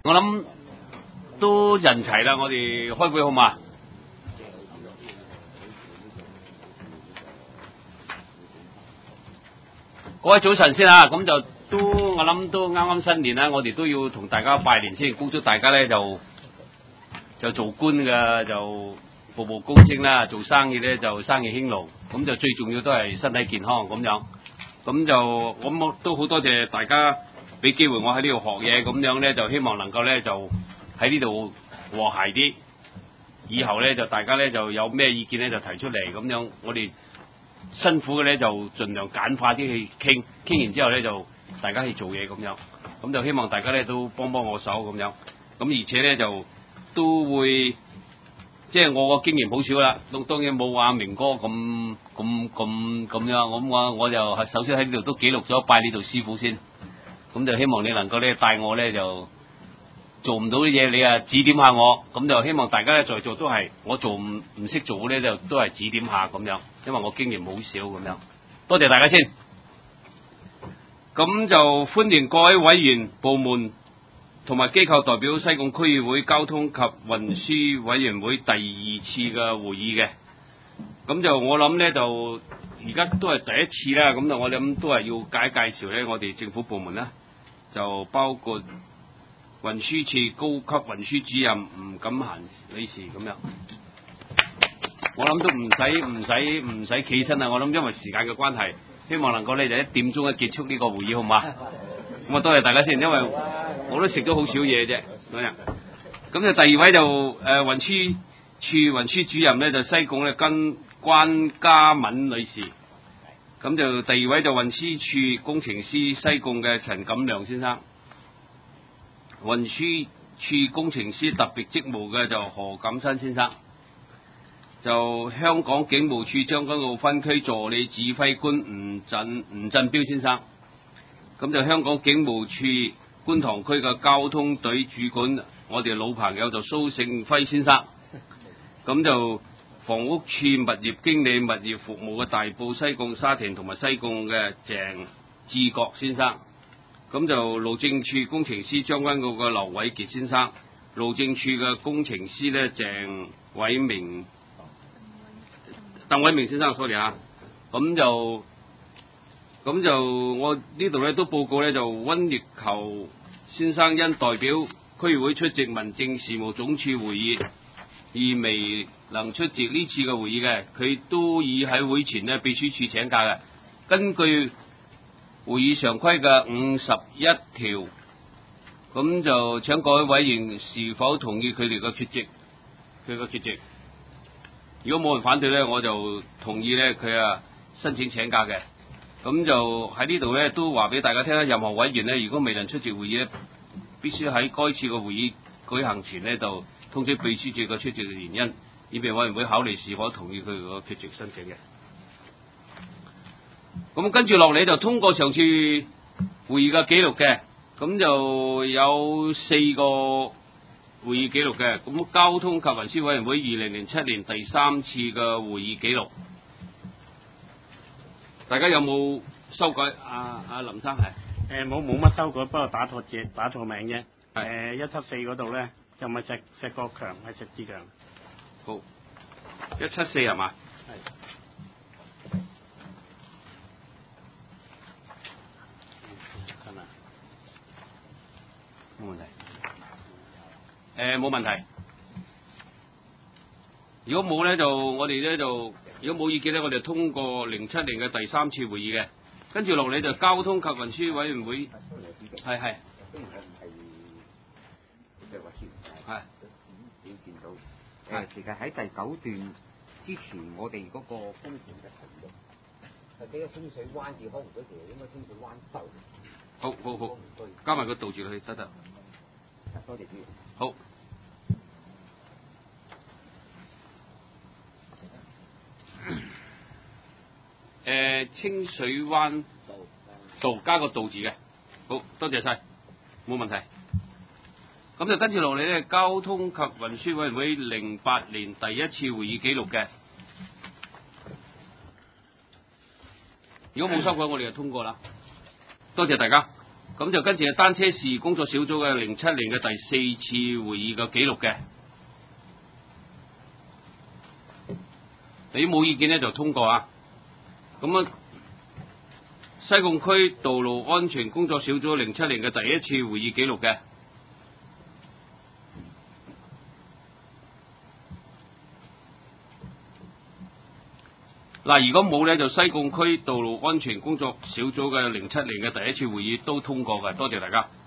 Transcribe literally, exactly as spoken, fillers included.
我諗都人齊啦，我哋開會好嘛？各位早晨先啊，咁就都我諗都啱啱新年啦，我哋都要同大家拜年先，恭祝大家咧就就做官嘅就步步高升啦，做生意咧就生意興隆，咁就最重要都係身體健康咁樣。咁就咁都好多謝大家俾機會我喺呢度學嘢，咁樣咧就希望能夠咧就喺呢度和諧啲。以後咧就大家咧就有咩意見咧就提出嚟，咁樣我哋辛苦嘅咧就盡量簡化啲去傾，傾完之後咧就大家去做嘢咁樣。咁就希望大家咧都幫幫我手咁樣。咁而且咧就都會即係我個經驗好少啦，當當然冇阿明哥咁咁咁咁樣。咁我我就首先喺呢度都記錄咗拜你做師傅先。咁就希望你能夠咧帶我咧就做唔到啲嘢，你啊指點下我。咁就希望大家咧在座都係我做唔唔識做咧就都係指點下咁樣，因為我經驗好少咁樣。多謝大家先。咁就歡迎各位委員、部門同埋機構代表西貢區議會交通及運輸委員會第二次嘅會議嘅。咁就我諗咧就而家都係第一次啦，咁就我諗都係要介介紹咧我哋政府部門啦，就包括運輸處高級運輸主任吳錦嫻女士咁樣。我諗都唔使唔使唔使企身啦，我諗因為時間嘅關係，希望能夠咧就一點鐘一結束呢個會議好嘛？咁啊多謝大家先，因為我都食咗好少嘢啫嗰日。咁就第二位就誒、呃、運輸處運輸主任咧就西貢咧跟關嘉敏女士。咁就第二位就運輸處工程師西貢嘅陳錦亮先生。運輸處工程師特別職務嘅就何錦新先生。就香港警務處將軍澳分區助理指揮官吳振吳振彪先生。咁就香港警務處觀塘區嘅交通隊主管，我哋老朋友就蘇勝輝先生。咁就房屋處物業經理物業服務嘅大埔西貢沙田同埋西貢嘅鄭志國先生。咁就路政處工程師將軍澳嘅劉偉傑先生，路政處嘅工程師咧鄭偉明鄧偉明先生 sorry 啊。咁就咁就我呢度咧都報告咧就溫月球先生因代表區議會出席民政事務總署會議而未能出席呢次嘅會議嘅，佢都已喺會前呢秘書處請假嘅。根據會議常規嘅五十一條，咁就請各位委員是否同意佢哋嘅缺席？佢嘅缺席，如果冇人反對咧，我就同意咧佢啊申請請假嘅。咁就喺呢度咧都話俾大家聽啦，任何委員咧如果未能出席會議咧，必須喺該次嘅會議舉行前咧就通知秘書處嘅出席嘅原因，以便委員會考慮是否同意佢個缺席申請嘅。咁跟住落嚟就通過上次會議嘅記錄嘅，咁就有四個會議記錄嘅。咁交通及運輸委員會二零零七年第三次嘅會議記錄，大家有冇修改？阿阿林生係誒冇冇乜修改，不過打錯字打錯名啫。誒一七四嗰度咧就唔係石石國強，係石志強。 好，一七四係嘛？ 係。係咪？ 冇問題。誒冇問題。如果冇咧，就我哋咧就如果冇意見咧，我哋通過零七年嘅第三次會議嘅。跟住落嚟就交通及運輸委員會，係係。係。 你見到誒，其實喺第九段之前，我哋嗰個風險嘅提供係幾個清水灣至康湖嗰條，應該清水灣道。 好好好，加埋個導字落去得得。 多謝主席。 好。誒、呃，清水灣道加個道字嘅，好多謝晒，冇問題。咁就跟住落嚟咧，交通及運輸委員會零八年第一次會議記錄嘅。如果冇修改，我哋就通過啦。多謝大家。 咁就跟住係單車事宜工作小組嘅零七年嘅第四次會議嘅記錄嘅。你冇意見咧就通過啊。咁啊，西貢區道路安全工作小組零七年嘅第一次會議記錄嘅。嗱，如果冇咧，就西貢區道路安全工作小組嘅零七年嘅第一次會議都通過嘅。多謝大家。